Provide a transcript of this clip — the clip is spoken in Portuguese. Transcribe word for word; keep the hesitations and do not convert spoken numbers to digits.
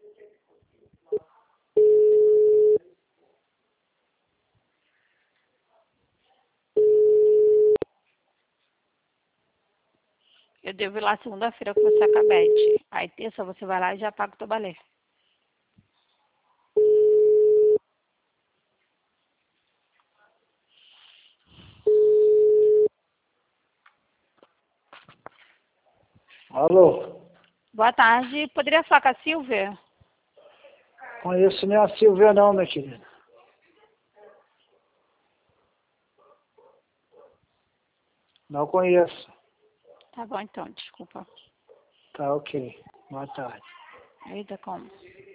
Eu devo ir lá segunda-feira conversar com a Beth. Aí terça você vai lá e já paga o teu balé. Alô? Boa tarde. Poderia falar com a Silvia? Conheço nem a Silvia não, minha querida. Não conheço. Tá bom então, desculpa. Tá ok. Boa tarde. Eita, como?